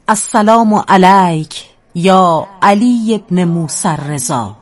السلام علیک یا علی ابن موسی الرضا.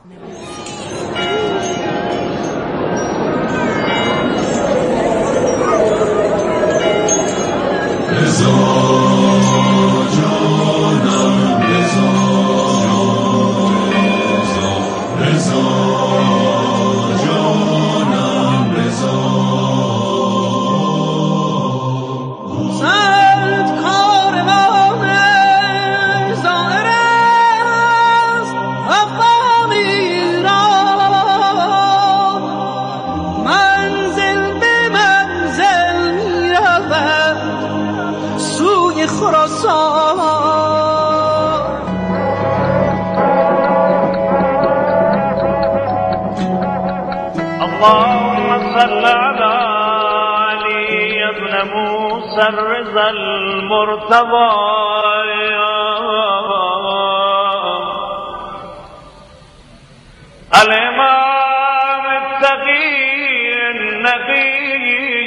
اللهم صل على علي ابن موسى الرضا المرتضى الإمام التقي النبي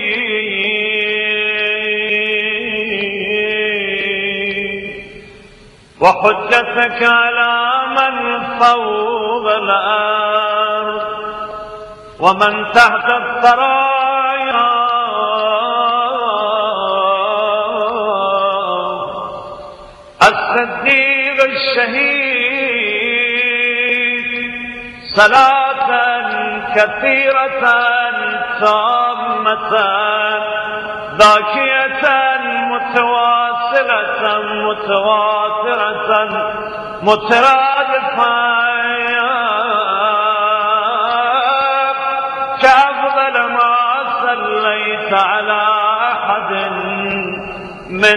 وحجتك على من فوق الأرض ومن تحت الثرايا الصديق الشهيد صلاة كثيرة تامة ذاكية متواصلة متواترة مترادفة كأفضل ما صليت على أحد من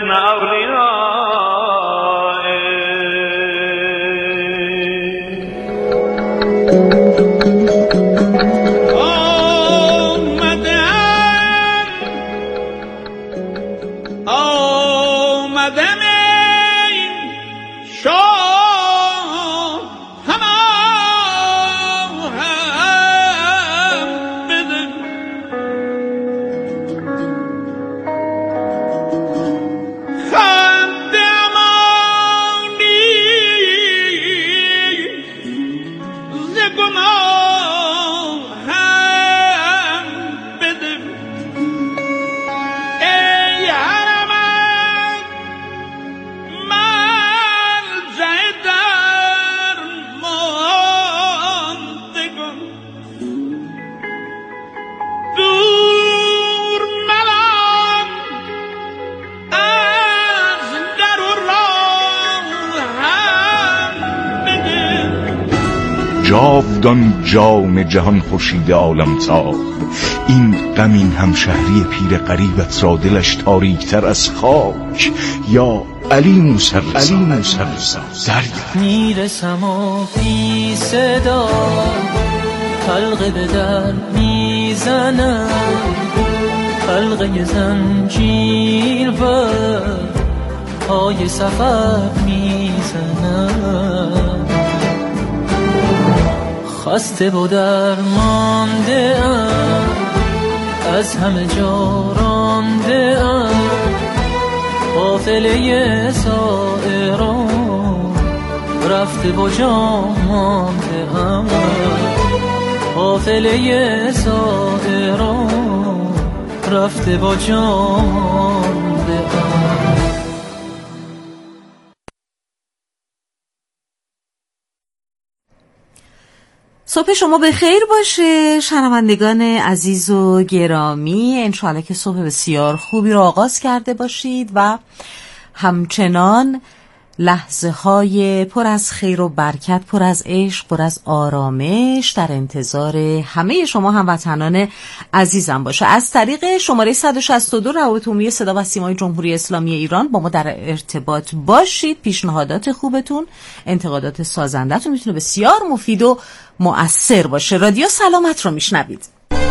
جاودان جام جهان خورشید عالم تاب، این غمین همشهری پیر غریبت را دلش تاریکتر از خاک. یا علی موسی الرضا دریا میرسم و بی صدا حلقه به در میزنم، حلقه زنجیر و پای سفر میزنم. خسته و درمانده ام، از همه جا رانده ام، قافله سائران رفته و جا مانده ام، قافله سائران رفته و جا مانده ام. صبح شما به خیر باشه شنوندگان عزیز و گرامی. انشاءالله که صبح بسیار خوبی رو آغاز کرده باشید و همچنان لحظه های پر از خیر و برکت، پر از عشق، پر از آرامش در انتظار همه شما هموطنان عزیزم باشه. از طریق شماره 162 روابط عمومی صدا و سیمای جمهوری اسلامی ایران با ما در ارتباط باشید. پیشنهادات خوبتون، انتقادات سازندتون میتونه بسیار مفید و مؤثر باشه. رادیو سلامت رو میشنوید.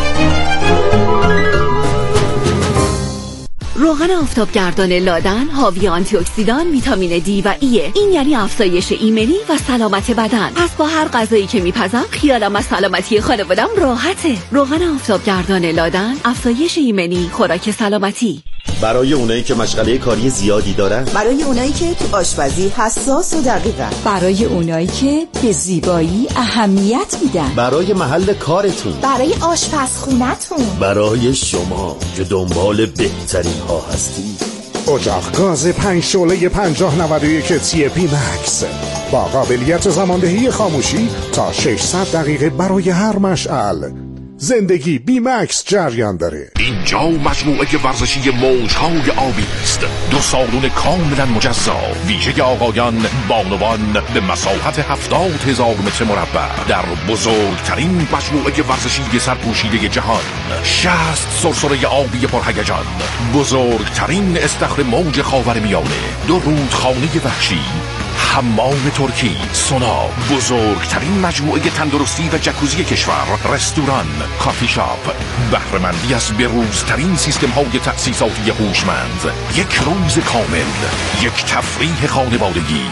روغن آفتابگردان لادن حاوی آنتی اکسیدان، ویتامین دی و ایه. این یعنی افزایش ایمنی و سلامت بدن. پس با هر غذایی که میپزم خیالم از سلامتی خانوادم راحته. روغن آفتابگردان لادن، افزایش ایمنی، خوراک سلامتی. برای اونایی که مشغله کاری زیادی دارن، برای اونایی که تو آشپزی حساس و دقیقن، برای اونایی که به زیبایی اهمیت میدن، برای محل کارتون، برای آشپزخونتون، برای شما که دنبال بهترین ها هستی. اجاق گاز 5 شعله 5091 تی پی مکس با قابلیت زماندهی خاموشی تا 600 دقیقه برای هر مشعل. زندگی بی مکس جریان داره. اینجا مجموعه ورزشی موجهای آبی است. 2 سالن کاملا مجزا، ویژه آقایان بانوان به مساحت 70,000 متر مربع در بزرگترین مجموعه ورزشی سرپوشیده جهان. 60 سرسره آبی پرهیجان، بزرگترین استخر موج خاورمیانه، 2 رودخانه وحشی، حمام ترکی، سونا، بزرگترین مجموعه تندرستی و جکوزی کشور، رستوران، کافی شاپ، بهره‌مندی از بروزترین سیستم های تأسیساتی هوشمند، 1 روز کامل، 1 تفریح خانوادگی.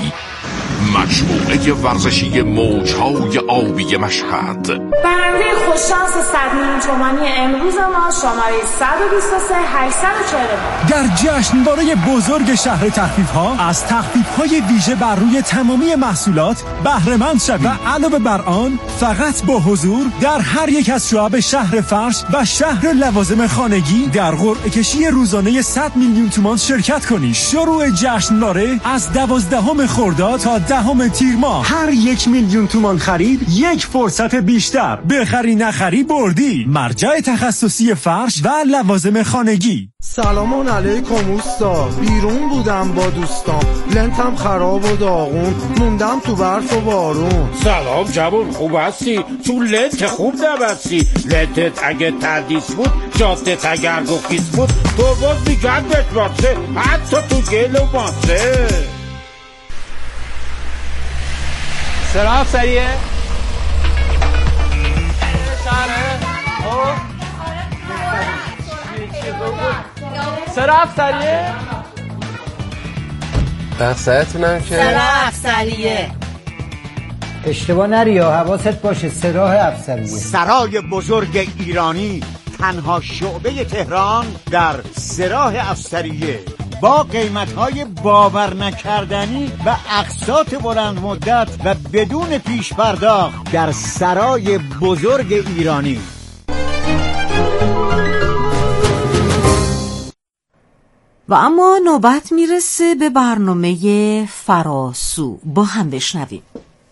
مجموعه ورزشی موجهای آبی مشهد. برنده خوششانس 100 میلیون تومانی امروز ما شماره 123 849 در جشنواره بزرگ شهر تخفیف‌ها از تخفیف‌های ویژه بر روی تمامی محصولات بهره‌مند شوید و علاوه بر آن فقط با حضور در هر یک از شعب شهر فرش و شهر لوازم خانگی در قرعه کشی روزانه 100 میلیون تومان شرکت کنید. شروع جشنواره از 12 خرداد تا 10 تیر ماه. هر 1 میلیون تومان خرید 1 فرصت بیشتر. بخری نخری بردی. مرجع تخصصی فرش و لوازم خانگی. سلام علیکم اوستا. بیرون بودم با دوستام، لنتم خراب و داغون، موندم تو برف و بارون. سلام جوون، خوب هستی؟ تو لنت خوب نبستی. لنتت اگه تردیس بود، جادت اگر گفیس بود، تو باز میگن بتواسه، حتی تو گل و ماسه. سراغ سریعه شهره سراغ سریعه بخصایتونم که سراغ سریعه. اشتباه نری یا حواست باشه. سراح افسریه، سرای بزرگ ایرانی، تنها شعبه تهران در سراح افسریه با قیمت‌های باور نکردنی و اقساط بلند مدت و بدون پیش پرداخت در سرای بزرگ ایرانی. و اما نوبت میرسه به برنامه فراسو. با هم بشنویم.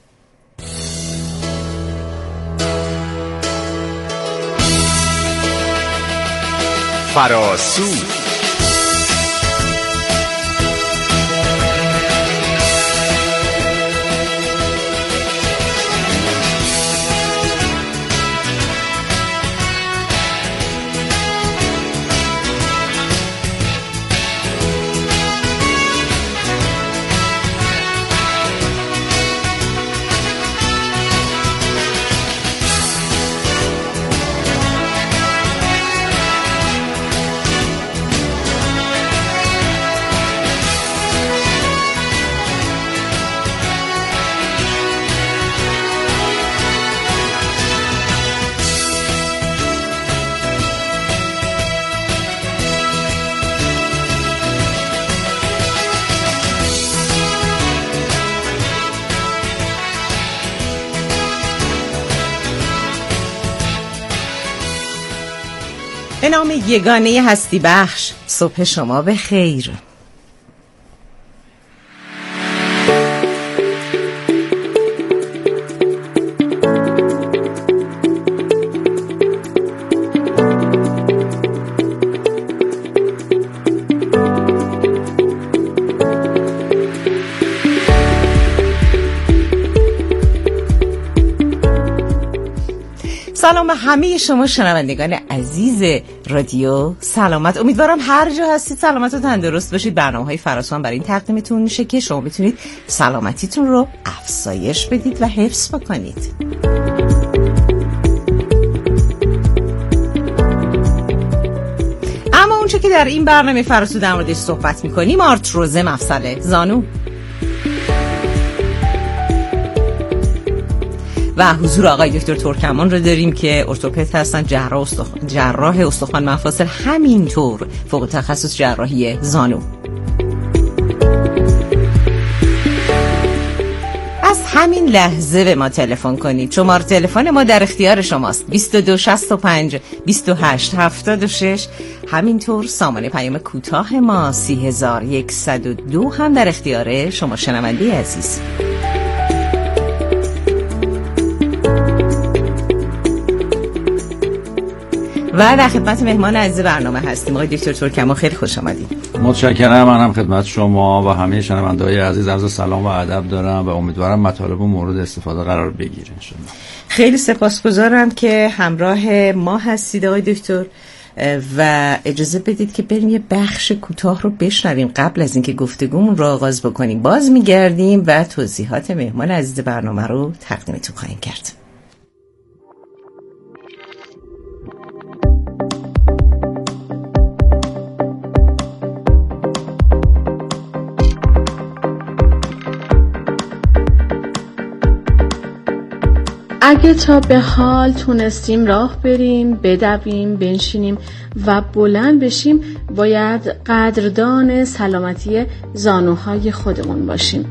فراسو به نام یگانه هستی بخش، صبح شما به خیر. سلام به همه شما شنوندگان عزیز رادیو سلامت. امیدوارم هر جا هستید سلامت و تندرست باشید. برنامه‌های فراسو برای این تقدیمتون میشه که شما بتونید سلامتیتون رو افزایش بدید و حفظ بکنید. اما اونچه که در این برنامه فراسو در موردش صحبت میکنیم آرتروز مفصل زانو و حضور آقای دکتر ترکمان رو داریم که ارتوپد هستن، جراح استخوان مفاصل، همینطور فوق تخصص جراحی زانو. از همین لحظه به ما تلفن کنید. شماره تلفن ما در اختیار شماست، 2265 28 76. همینطور سامانه پیام کوتاه ما 3102 هم در اختیار شما شنونده عزیز. و در خدمت مهمان عزیز برنامه هستیم آقای دکتر ترکمان. خیلی خوش آمدید. متشکرم. من هم خدمت شما و همه شنونده‌های عزیز عرض سلام و ادب دارم و امیدوارم مطالب مورد استفاده قرار بگیره ان شاء الله. خیلی سپاسگزارم که همراه ما هستید آقای دکتر و اجازه بدید که بریم یه بخش کوتاه رو بشنویم قبل از اینکه گفتگومون رو آغاز بکنیم. باز میگردیم و توضیحات مهمان عزیز برنامه رو تقدیمتون خواهیم کرد. اگه تا به حال تونستیم راه بریم، بدویم، بنشینیم و بلند بشیم، باید قدردان سلامتی زانوهای خودمون باشیم.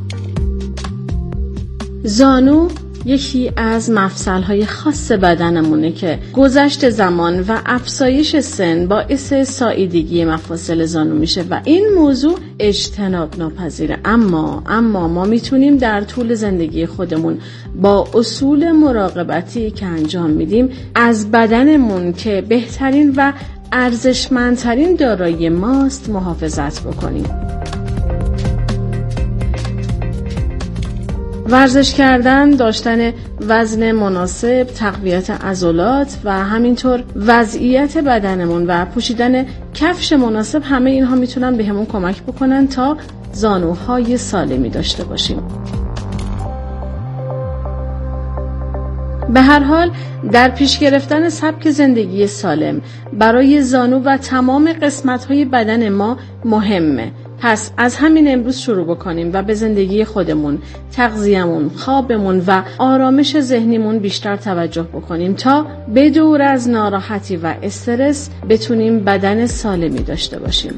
زانو یکی از مفصل‌های خاص بدنمونه که گذشت زمان و افزایش سن باعث ساییدگی مفاصل زانو میشه و این موضوع اجتناب ناپذیره. اما ما میتونیم در طول زندگی خودمون با اصول مراقبتی که انجام میدیم از بدنمون که بهترین و ارزشمندترین دارایی ماست محافظت بکنیم. ورزش کردن، داشتن وزن مناسب، تقویت عضلات و همینطور وضعیت بدنمون و پوشیدن کفش مناسب، همه اینها میتونن بهمون کمک بکنن تا زانوهای سالمی داشته باشیم. به هر حال در پیش گرفتن سبک زندگی سالم برای زانو و تمام قسمت‌های بدن ما مهمه. پس از همین امروز شروع بکنیم و به زندگی خودمون، تغذیه‌مون، خوابمون و آرامش ذهنیمون بیشتر توجه بکنیم تا به دور از ناراحتی و استرس بتونیم بدن سالمی داشته باشیم.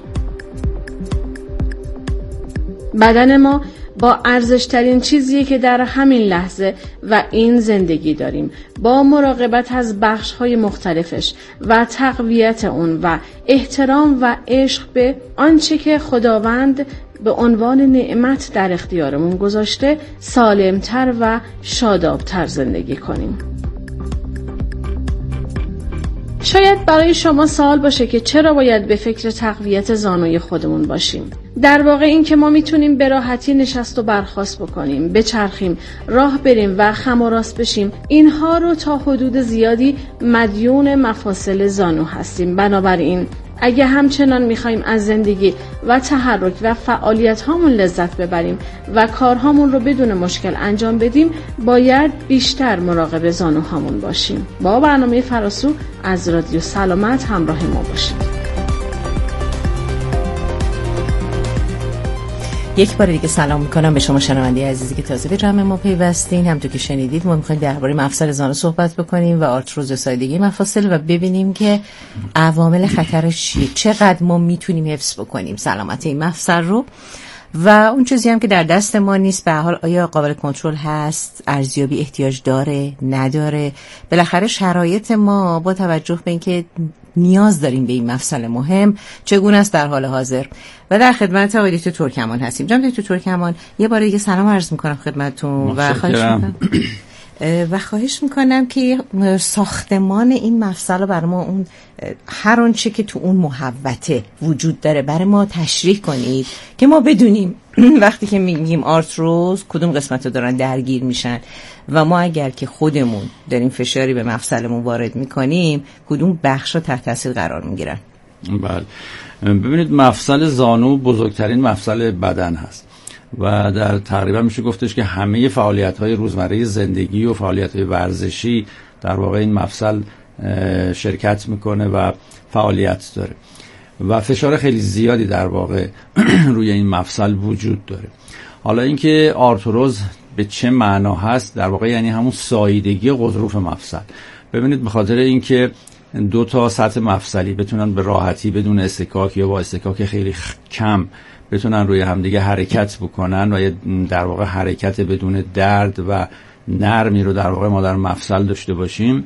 بدن ما با ارزشترین چیزیه که در همین لحظه و این زندگی داریم. با مراقبت از بخش‌های مختلفش و تقویت اون و احترام و عشق به آنچه که خداوند به عنوان نعمت در اختیارمون گذاشته، سالمتر و شادابتر زندگی کنیم. شاید برای شما سوال باشه که چرا باید به فکر تقویت زانوی خودمون باشیم. در واقع این که ما میتونیم به راحتی نشست و برخاست بکنیم، بچرخیم، راه بریم و خم و راست بشیم، اینها رو تا حدود زیادی مدیون مفاصل زانو هستیم. بنابراین اگه همچنان میخوایم از زندگی و تحرک و فعالیت هامون لذت ببریم و کارهامون رو بدون مشکل انجام بدیم، باید بیشتر مراقب زانوهامون باشیم. با برنامه فراسو از رادیو سلامت همراه ما باشید. یک بار دیگه سلام میکنم به شما شنونده عزیزی که تازه به جمع ما پیوستین. همونطور که شنیدید ما میخوایم درباره مفصل زانو صحبت بکنیم و آرتروز ساییدگی مفاصل و ببینیم که عوامل خطرش چیه، چقدر ما میتونیم حفظ بکنیم سلامت این مفصل رو و اون چیزی هم که در دست ما نیست به حال آیا قابل کنترل هست، ارزیابی احتیاج داره، نداره. بالاخره شرایط ما با توجه به اینکه نیاز داریم به این مفصل مهم چگونه است در حال حاضر. و در خدمت آقای دکتر ترکمان هستیم. جناب دکتر ترکمان یه بار دیگه سلام عرض میکنم خدمتتون و خواهش میکنم که ساختمان این مفصل رو برای ما اون هر آنچه که تو اون محوطه وجود داره برای ما تشریح کنید که ما بدونیم وقتی که میگیم آرتروز کدوم قسمت رو دارن درگیر میشن و ما اگر که خودمون داریم فشاری به مفصلمون وارد میکنیم کدوم بخش رو تحت تاثیر قرار میگیرن. بله ببینید مفصل زانو بزرگترین مفصل بدن هست و در تقریبا میشه گفتش که همه فعالیت‌های روزمره زندگی و فعالیت‌های ورزشی در واقع این مفصل شرکت میکنه و فعالیت داره و فشار خیلی زیادی در واقع روی این مفصل وجود داره. حالا اینکه آرتروز به چه معنا هست، در واقع یعنی همون ساییدگی غضروف مفصل. ببینید به خاطر اینکه دو تا سطح مفصلی بتونن به راحتی بدون استکاک یا با استکاک خیلی کم بتونن روی همدیگه حرکت بکنن و در واقع حرکت بدون درد و نرمی رو در واقع ما در مفصل داشته باشیم،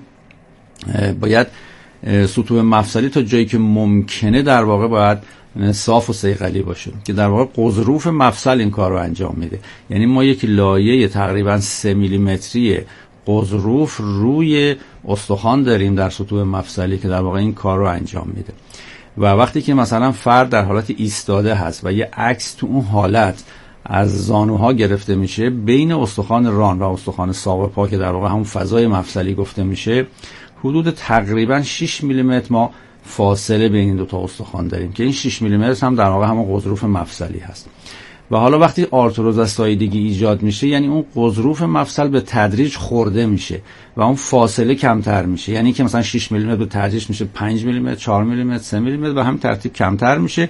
باید سطوح مفصلی تا جایی که ممکنه در واقع باید صاف و صیقلی باشه که در واقع غضروف مفصل این کار رو انجام میده. یعنی ما یک لایه تقریبا 3 میلیمتری غضروف روی استخوان داریم در سطوح مفصلی که در واقع این کار رو انجام میده. و وقتی که مثلا فرد در حالت ایستاده هست و یه عکس تو اون حالت از زانوها گرفته میشه، بین استخوان ران و استخوان ساق پا که در واقع همون فضای مفصلی گفته میشه، حدود تقریبا 6 میلیمتر ما فاصله بین این دو تا استخوان داریم که این 6 میلیمتر هم در واقع همون غضروف مفصلی هست. و حالا وقتی آرتروز از ساییدگی ایجاد میشه، یعنی اون غضروف مفصل به تدریج خورده میشه و اون فاصله کمتر میشه. یعنی که مثلا 6 میلیمتر به تدریج میشه 5 میلیمتر، 4 میلیمتر، 3 میلیمتر و همین ترتیب کمتر میشه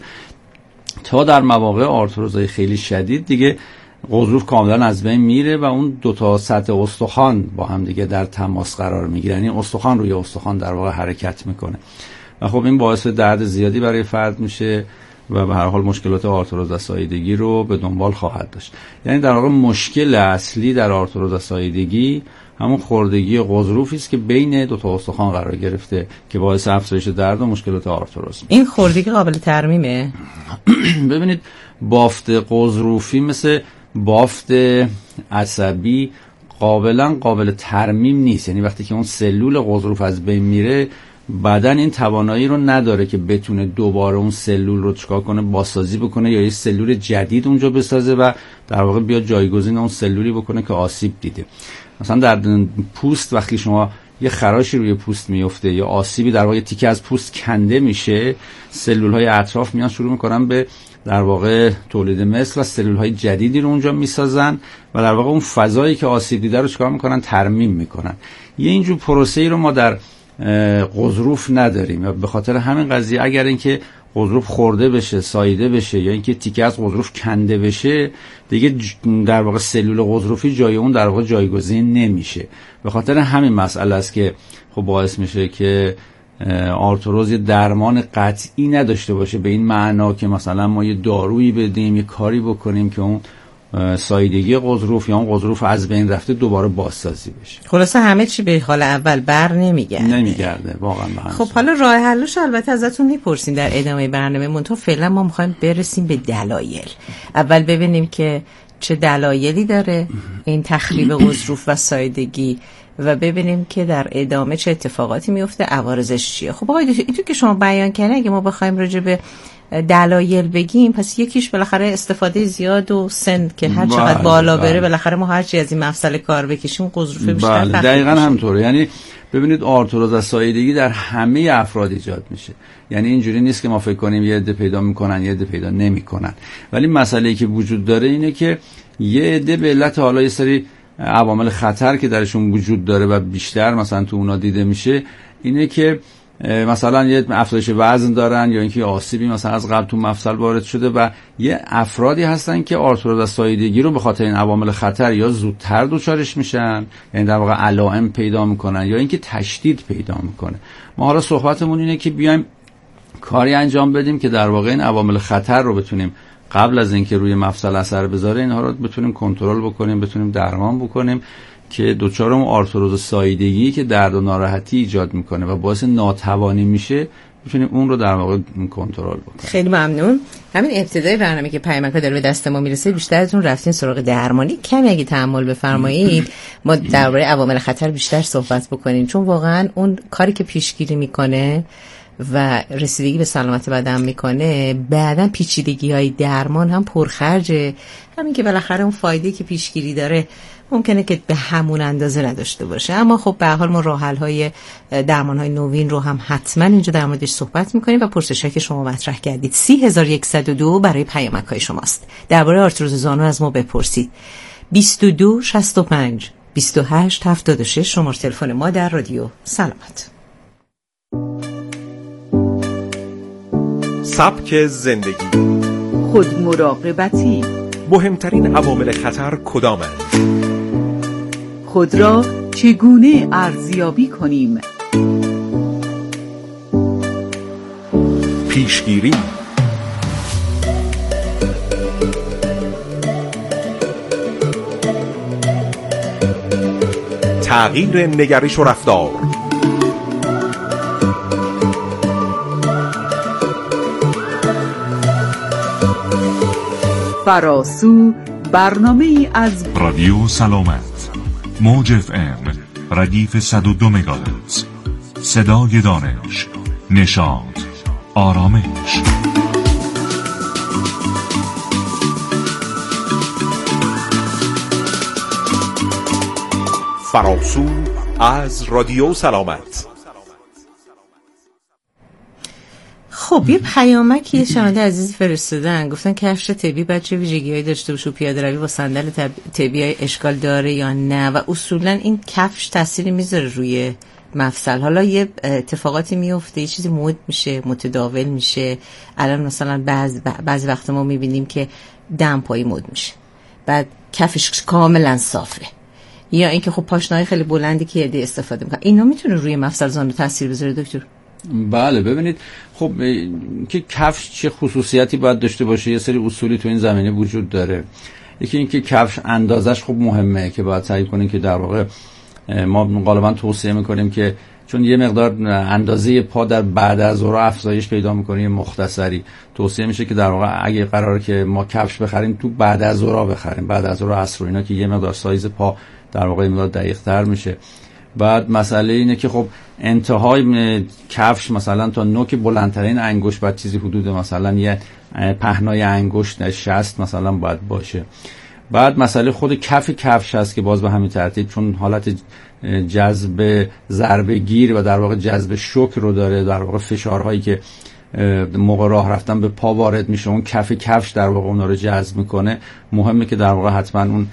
تا در مواقع آرتروزهای خیلی شدید دیگه غضروف کاملا از بین میره و اون دو تا سطح استخوان با هم دیگه در تماس قرار میگیرن. یعنی استخوان روی استخوان در واقع حرکت میکنه و خب این باعث درد زیادی برای فرد میشه و به هر حال مشکلات آرتروز از ساییدگی رو به دنبال خواهد داشت. یعنی در واقع مشکل اصلی در آرتروز از ساییدگی همون خوردگی غضروفی است که بین دو تا استخوان قرار گرفته که باعث افزایش درد و مشکلات آرتروز میشه. این خوردگی قابل ترمیمه؟ ببینید بافت غضروفی مثل بافت عصبی قابل ترمیم نیست. یعنی وقتی که اون سلول غضروف از بین میره، بدن این توانایی رو نداره که بتونه دوباره اون سلول رو چیکار کنه، بازسازی بکنه یا یه سلول جدید اونجا بسازه و در واقع بیا جایگزین اون سلولی بکنه که آسیب دیده. مثلا در پوست وقتی شما یه خراشی روی پوست میفته یا آسیبی در واقع تیکه از پوست کنده میشه، سلول‌های اطراف میان شروع میکنن به در واقع تولید مثل و سلول‌های جدیدی رو اونجا میسازن و در واقع اون فضایی که آسیب دیده رو چیکار میکنن، ترمیم میکنن. یه اینجور پروسه‌ای رو ما در غضروف نداریم و به خاطر همین قضیه اگر اینکه غضروف خورده بشه، ساییده بشه یا اینکه تیکه از غضروف کنده بشه، دیگه در واقع سلول غضروفی جای اون در واقع جایگزین نمیشه. به خاطر همین مسئله است که خب باعث میشه که آرتروز درمان قطعی نداشته باشه به این معنا که مثلا ما یه دارویی بدیم، یه کاری بکنیم که اون ساییدگی غضروف یا اون غضروف از بین رفته دوباره بازسازی بشه. خلاصه همه چی به حال اول بر نمیگرده واقعا. خب حالا راه حلش البته ازتون میپرسیم در ادامه برنامه، تا فعلا ما میخوایم برسیم به دلایل. اول ببینیم که چه دلایلی داره این تخریب غضروف و ساییدگی و ببینیم که در ادامه چه اتفاقاتی میفته، عوارضش چیه. خب آقای دکتر، اینطور که شما بیان کردین اگه ما بخوایم راجع به دلایل بگیم، پس یکیش بالاخره استفاده زیاد و سن که هر چقدر بالا بره بالاخره ما هرچی از این مفصل کار بکشیم غضروف بیشتر. بله دقیقاً همطوره. یعنی ببینید آرتروز از ساییدگی در همه افراد ایجاد میشه. یعنی اینجوری نیست که ما فکر کنیم یه عده پیدا میکنن یه عده پیدا نمیکنن، ولی مسئله‌ای که وجود داره اینه که یه عده به علت حالا یه سری عوامل خطر که درشون وجود داره و بیشتر مثلا تو اونا دیده میشه اینه که مثلا یه افزایش وزن دارن یا اینکه آسیبی مثلا از قبل تو مفصل وارد شده و یه افرادی هستن که آرتروز از ساییدگی رو به خاطر این عوامل خطر یا زودتر دچارش میشن، یعنی در واقع علائم پیدا میکنن یا اینکه تشدید پیدا میکنه. ما حالا صحبتمون اینه که بیایم کاری انجام بدیم که در واقع این عوامل خطر رو بتونیم قبل از اینکه روی مفصل اثر بذاره اینها رو بتونیم کنترل بکنیم، بتونیم درمان بکنیم که دچار اون آرتروز ساییدگی که درد و ناراحتی ایجاد میکنه و باعث ناتوانی میشه بتونیم اون رو در واقع کنترل بکنیم. خیلی ممنون. همین ابتدای برنامه که پیامک داره به دست ما میرسه بیشتر از اون رفتین سراغ درمانی. کمی اگه تأمل بفرمایید ما درباره عوامل خطر بیشتر صحبت بکنیم، چون واقعا اون کاری که پیشگیری میکنه و رسیدگی به سلامت بدن میکنه، بعدن پیچیدگی‌های درمان هم پرخرجه. همین که بالاخره اون فایده که پیشگیری داره ممکنه که به همون اندازه نداشته باشه، اما خب به هر حال ما راه حل‌های درمان‌های نوین رو هم حتما اینجا در موردش صحبت می‌کنیم و پرسشی که شما مطرح کردید 30102 برای پیامک‌های شماست. درباره آرتروز زانو از ما بپرسید. 22 65 28 76 شماره تلفن ما در رادیو سلامت. سبک زندگی، خودمراقبتی، مهمترین عوامل خطر کدامند؟ خود را چگونه ارزیابی کنیم؟ پیشگیری، تغییر نگرش و رفتار، فراسو، برنامه ای از رادیو سلامت، موج FM، ردیف 102 مگاهرتز، صدای دانش، نشاط، آرامش. فراسو از رادیو سلامت. خب یه پیامکی شنونده عزیز فرستادن، گفتن کفش طبی بچه ویژگی‌هایی داشته باشه و پیاده روی با صندل طبی اشکال داره یا نه، و اصولا این کفش تأثیری میذاره روی مفصل. حالا یه اتفاقاتی میفته، یه چیزی مد میشه، متداول میشه. الان مثلا بعضی وقت ما میبینیم که دمپایی مد میشه، بعد کفش کاملا صافه، یا اینکه خب پاشنه‌های خیلی بلندی که ایده استفاده میکنن. اینا میتونه روی مفصل زانو تاثیر بذاره دکتر؟ بله، ببینید خب که کفش چه خصوصیتی باید داشته باشه، یه سری اصولی تو این زمینه وجود داره. یکی اینکه کفش اندازش خب مهمه که باید سعی کنیم که در واقع ما غالبا توصیه میکنیم که چون یه مقدار اندازه پا در بعد از ظهر افزایش پیدا میکنه، مختصری توصیه میشه که در واقع اگه قراره که ما کفش بخریم تو بعد از ظهر بخریم، بعد از ظهر عصر اینا، که یه مقدار سایز پا در واقع مقدار دقیق‌تر میشه. بعد مسئله اینه که خب انتهای کفش مثلا تا نوک بلندترین انگشت بعد چیزی حدود مثلا یه پهنای انگشت 60 مثلا باید باشه. بعد مسئله خود کفش هست که باز به همین ترتیب، چون حالت جذب ضربه گیر و در واقع جذب شوک رو داره، در واقع فشارهایی که موقع راه رفتن به پا وارد میشه اون کفش در واقع اونا رو جذب میکنه. مهمه که در واقع حتما اون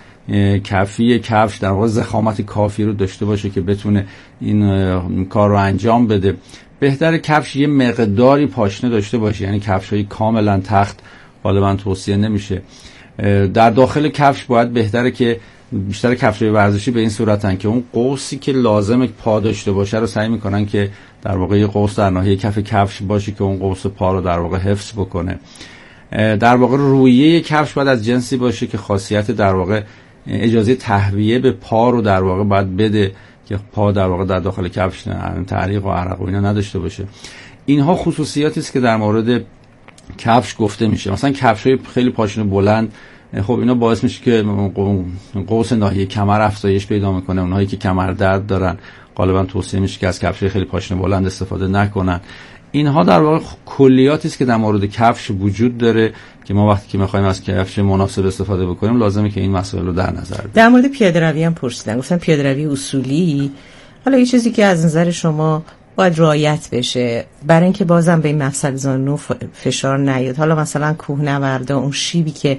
کفش در واقع ضخامت کافی رو داشته باشه که بتونه این کار رو انجام بده. بهتره کفش یه مقداری پاشنه داشته باشه، یعنی کفش‌های کاملا تخت غالبا توصیه نمیشه. در داخل کفش باید بهتره که بیشتر کفش‌های ورزشی به این صورتن که اون قوسی که لازم پا داشته باشه رو سعی میکنن که در واقع یه قوس در ناحیه کف کفش باشه که اون قوس پا رو در واقع حفظ بکنه. در واقع رویه کفش باید از جنسی باشه که خاصیت در واقع اجازه تهویه به پا رو در واقع باید بده که پا در واقع در داخل کفش تعلیق و عرق و اینا نداشته باشه. اینها خصوصیاتی است که در مورد کفش گفته میشه. مثلا کفش‌های خیلی پاشنه بلند، خب اینا باعث میشه که قوس ناحیه کمر افزایش پیدا میکنه. اونهایی که کمر درد دارن غالبا توصیه میشه که از کفش‌های خیلی پاشنه بلند استفاده نکنن. اینها در واقع کلیاتی است که در مورد کفش وجود داره که ما وقتی که می‌خوایم از کفش مناسب استفاده بکنیم لازمه که این مسائل رو در نظر بگیریم. در مورد پیاده روی هم پرسیدن، گفتن پیاده روی اصولی، حالا یه چیزی که از نظر شما باید رعایت بشه برای اینکه بازم به این مفصل زانو فشار نیاد، حالا مثلا کوهنوردا اون شیبی که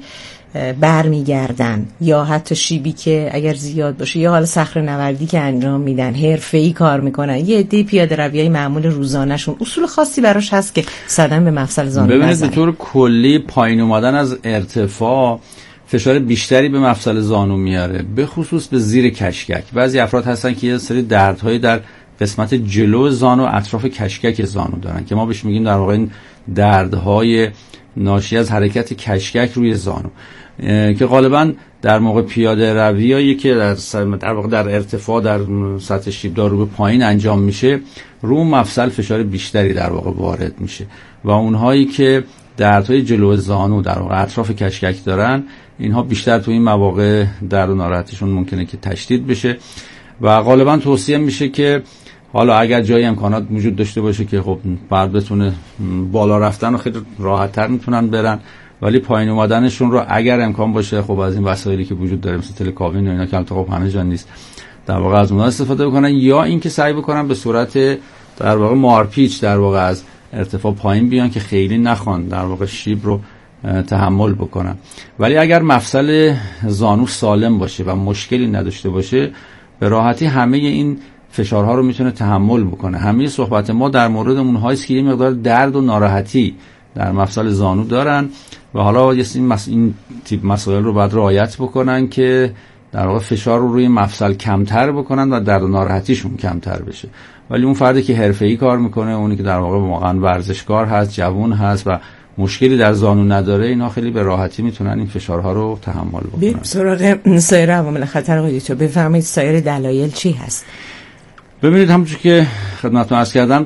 برمیگردن یا حتی شیبی که اگر زیاد باشه، یا حالا صخره‌نوردی که انجام میدن، حرفه‌ای کار میکنن، یه عده پیاده رویای معمول روزانه‌شون اصول خاصی براش هست که صدمه به مفصل زانو نزنه؟ ببینید به طور کلی پایین اومدن از ارتفاع فشار بیشتری به مفصل زانو میاره، به خصوص به زیر کشکک. بعضی افراد هستن که یه سری دردهایی در قسمت جلو زانو اطراف کشکک زانو دارن که ما بهش میگیم در واقع این دردهای ناشی از حرکت کشکک روی زانو که غالبا در موقع پیاده رویایی که در واقع در ارتفاع در سطح شیبدار رو به پایین انجام میشه، رو مفصل فشار بیشتری در واقع وارد میشه و اونهایی که دردهای جلو زانو در واقع اطراف کشکک دارن، اینها بیشتر تو این مواقع درد و ناراحتیشون ممکنه که تشدید بشه و غالبا توصیه میشه که حالا اگر جای امکانات وجود داشته باشه که خب فرد بتونه بالا رفتن و خیلی راحت تر میتونن برن، ولی پایین اومدنشون رو اگر امکان باشه خب از این وسایلی که وجود داره مثل تلکابین و اینا که البته خب همه جا نیست، در واقع از اونها استفاده بکنن، یا اینکه سعی بکنن به صورت در واقع مارپیچ در واقع از ارتفاع پایین بیان که خیلی نخوان در واقع شیب رو تحمل بکنن. ولی اگر مفصل زانو سالم باشه و مشکلی نداشته باشه، به راحتی همه این فشارها رو میتونه تحمل بکنه. همه صحبت ما در مورد اونهایی است که یه مقدار درد و ناراحتی در مفصل زانو دارن و حالا این تیپ مسائل رو باید رعایت بکنن که در واقع فشار رو روی مفصل کمتر بکنن و درد و ناراحتیشون کمتر بشه. ولی اون فردی که حرفه‌ای کار میکنه، اونی که در واقع واقعا ورزشکار هست، جوان هست و مشکلی در زانو نداره، اینا خیلی به راحتی میتونن این فشارها رو تحمل بکنن. بریم سراغ سایر عوامل خطر. آقای دکتر بفرمایید سایر دلایل چی هست؟ ببینید همونجوری که خدمتتون عرض کردم،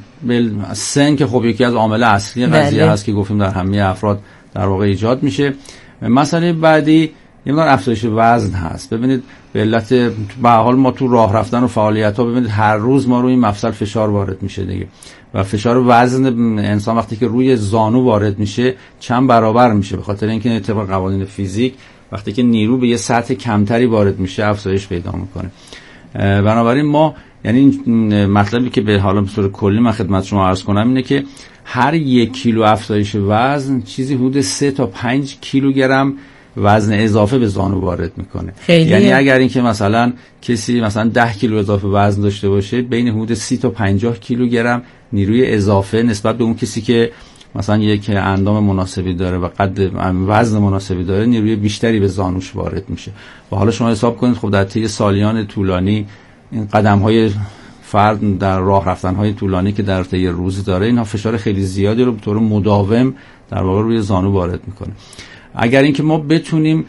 سن که خب یکی از عامل اصلی قضیه هست که گفتیم در همه افراد در واقع ایجاد میشه. مسئله بعدی یه مقدار افزایش وزن هست. ببینید به علت به هر حال ما تو راه رفتن و فعالیت‌ها ببینید هر روز ما روی این مفصل فشار وارد میشه دیگه، و فشار وزن انسان وقتی که روی زانو وارد میشه چند برابر میشه، به خاطر اینکه طبق قوانین فیزیک وقتی که نیرو به یه سطح کمتری وارد میشه افزایش پیدا میکنه. بنابراین ما یعنی این مطلبی که به حالا به صورت کلی من خدمت شما عرض کنم اینه که هر 1 کیلو افزایش وزن چیزی حدود 3 تا 5 کیلوگرم وزن اضافه به زانو وارد میکنه. یعنی اگر اینکه مثلا کسی مثلا 10 کیلو اضافه وزن داشته باشه، بین حدود 30 تا 50 کیلوگرم نیروی اضافه نسبت به اون کسی که مثلا یک اندام مناسبی داره و قد وزن مناسبی داره، نیروی بیشتری به زانوش وارد میشه. و حالا شما حساب کنید خب در طی سالیان طولانی این قدم‌های فرد در راه رفتن‌های طولانی که در طی روز داره، اینها فشار خیلی زیادی رو به طور مداوم در واقع روی زانو وارد میکنه. اگر اینکه ما بتونیم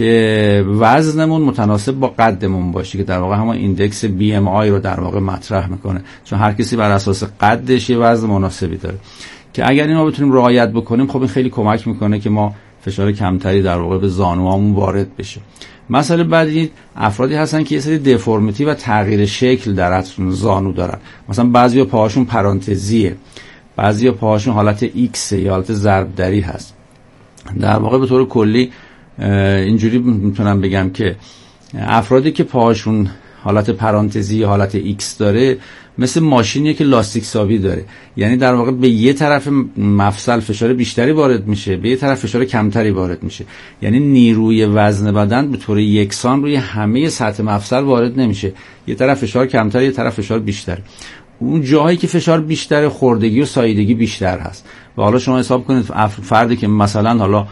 که وزنمون متناسب با قدمون باشه، که در واقع همون ایندکس BMI رو در واقع مطرح میکنه، چون هر کسی بر اساس قدش یه وزن مناسبی داره، که اگر اینو بتونیم رعایت بکنیم خب این خیلی کمک میکنه که ما فشار کمتری در واقع به زانوامون وارد بشه. مسئله بعدی افرادی هستن که یه سری دفرمیتی و تغییر شکل در زانو دارن. مثلا بعضیا پاهاشون پرانتزیه، بعضیا پاهاشون حالت ایکس یا حالت ضربدری هست. در واقع به طور کلی اینجوری میتونم بگم که افرادی که پاهاشون حالت پرانتزی یا حالت ایکس داره مثل ماشینیه که لاستیک سابی داره، یعنی در واقع به یه طرف مفصل فشار بیشتری وارد میشه، به یه طرف فشار کمتری وارد میشه، یعنی نیروی وزن بدن به طور یکسان روی همه سطح مفصل وارد نمیشه، یه طرف فشار کمتر، یه طرف فشار بیشتر. اون جاهایی که فشار بیشتر خردگی و ساییدگی بیشتر هست. و حالا شما حساب کنید فردی که مثلا حالا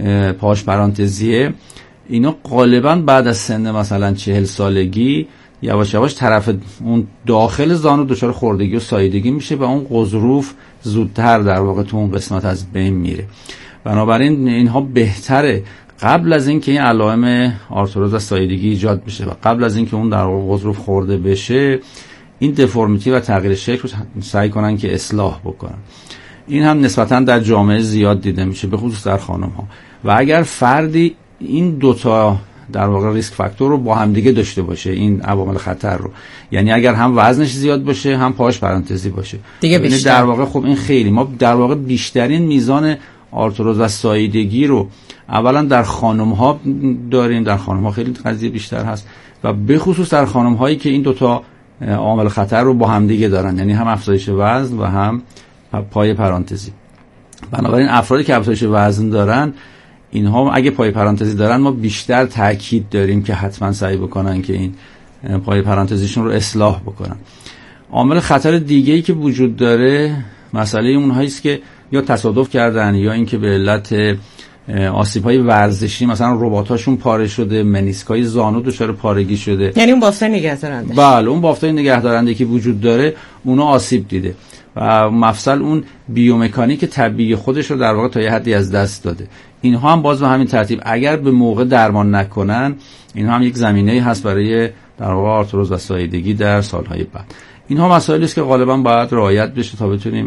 پاش پرانتزیه، اینا غالبا بعد از سن مثلا 40 سالگی یواش یواش طرف اون داخل زانو دچار خردگی و ساییدگی میشه و اون غضروف زودتر در واقع تو اون قسمت از بین میره. بنابراین اینها بهتره قبل از اینکه این علائم آرتروز و ساییدگی ایجاد بشه و قبل از اینکه اون در واقع غضروف خورده بشه، این دفرمیتی و تغییر شکل رو سعی کنن که اصلاح بکنن. این هم نسبتاً در جامعه زیاد دیده میشه، به خصوص در خانم ها. و اگر فردی این دوتا در واقع ریسک فاکتور رو با هم دیگه داشته باشه، این عوامل خطر رو، یعنی اگر هم وزنش زیاد باشه هم پاش پرانتزی باشه دیگه بیشتر، در واقع خب این خیلی ما در واقع بیشترین میزان آرتروز و ساییدگی رو اولا در خانم ها داریم، در خانم ها خیلی قضیه بیشتر هست و به خصوص در خانم هایی که این دوتا عامل خطر رو با هم دیگه دارن، یعنی هم افزایش وزن و هم پای پرانتزی. بنابراین افرادی که افزایش وزن دارن، اینها اگه پای پرانتزی دارن ما بیشتر تاکید داریم که حتما سعی بکنن که این پای پرانتزیشون رو اصلاح بکنن. عامل خطر دیگه‌ای که وجود داره مسئله اونهایی است که یا تصادف کردن یا اینکه به علت آسیب‌های ورزشی مثلا رباطاشون پاره شده، منیسکای زانو دچار پارگی شده، یعنی اون بافتای نگهدارنده. بله، اون بافتای نگهدارنده که وجود داره اونا آسیب دیده و مفصل اون بیومکانیک طبیعی خودش رو در واقع تا یه حدی از دست داده. اینها هم باز به همین ترتیب اگر به موقع درمان نکنن، اینها هم یک زمینه‌ای هست برای در واقع آرتروز و ساییدگی در سالهای بعد. اینها مسائلی است که غالبا باید رعایت بشه تا بتونیم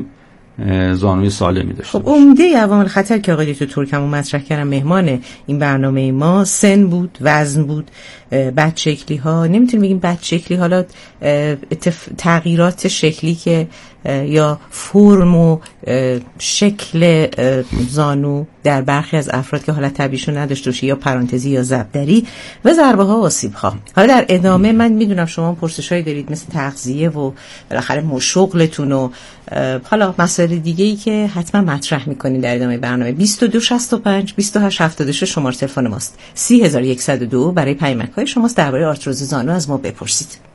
زانوی سالمی داشته باشیم. خب عمده عوامل خطر که آقای دکتر ترکمون مطرح کردن مهمان این برنامه ما سن بود، وزن بود، بدشکلی ها، نمیتونیم بگیم بدشکلی، حالا تغییرات شکلی که یا فرم و شکل زانو در برخی از افراد که حالت طبیعیشون نداشته باشه یا پرانتزی یا ضربدری و ضربه ها و آسیب ها. حالا در ادامه من میدونم شما پرسشایی دارید مثل تغذیه و بالاخره شغلتون و حالا مسائل دیگه‌ای که حتما مطرح میکنین در ادامه برنامه. 2265 2876 شماره تلفن ماست. 3102 برای پیامک‌های شماست درباره آرتروز زانو از ما بپرسید.